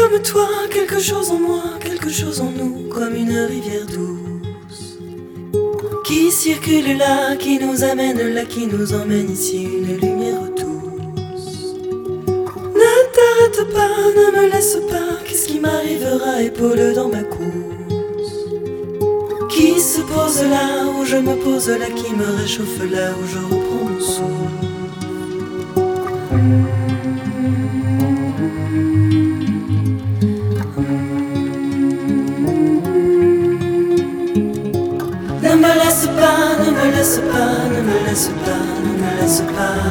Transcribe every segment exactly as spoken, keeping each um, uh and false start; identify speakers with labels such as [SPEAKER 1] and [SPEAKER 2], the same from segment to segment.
[SPEAKER 1] comme toi, quelque chose en moi, quelque chose en nous, comme une rivière douce qui circule là, qui nous amène là, qui nous emmène ici, une lumière douce. Ne t'arrête pas, ne me laisse pas, qu'est-ce qui m'arrivera, épaule dans ma course, qui se pose là où je me pose là, qui me réchauffe là où je reprends mon souffle. Ne me laisse pas, ne me laisse pas, ne me laisse pas, ne me laisse pas.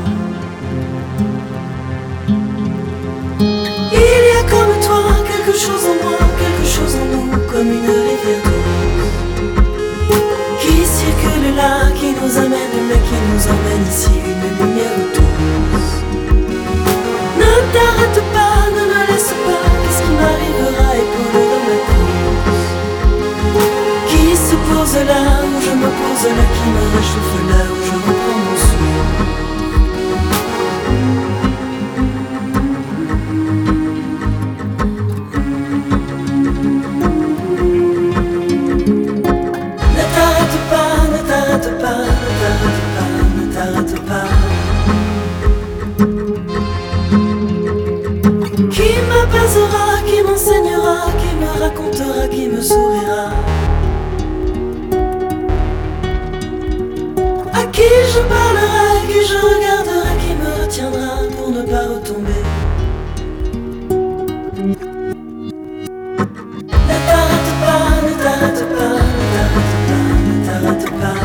[SPEAKER 1] Il y a comme toi quelque chose en moi, quelque chose en nous, comme une rivière douce qui circule là, qui nous amène là, qui nous emmène ici, une lumière douce. Ne t'arrête pas, ne me laisse pas, qu'est-ce qui m'arrivera, épaule dans ma course, qui se pose là où je me pose là, qui me réchauffe là où je reprends mon souffle. Ne t'arrête pas, ne t'arrête pas, ne t'arrête pas, ne t'arrête pas. Qui m'apaisera, qui m'enseignera, qui me racontera, qui me sourira, à qui je parlerai, à qui je regarderai, qui me retiendra pour ne pas retomber. Ne t'arrête pas, ne t'arrête pas, ne t'arrête pas, ne t'arrête pas.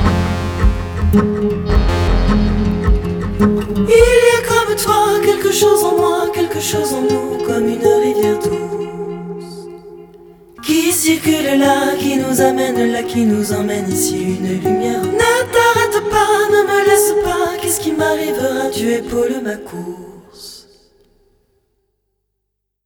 [SPEAKER 1] Il y a comme toi quelque chose en moi, quelque chose en nous, comme une rivière douce qui circule là, qui nous amène là, qui nous emmène ici, une lumière. Ne t'arrête pas, ne me laisse pas, qu'est-ce qui m'arrivera, tu épaules ma course,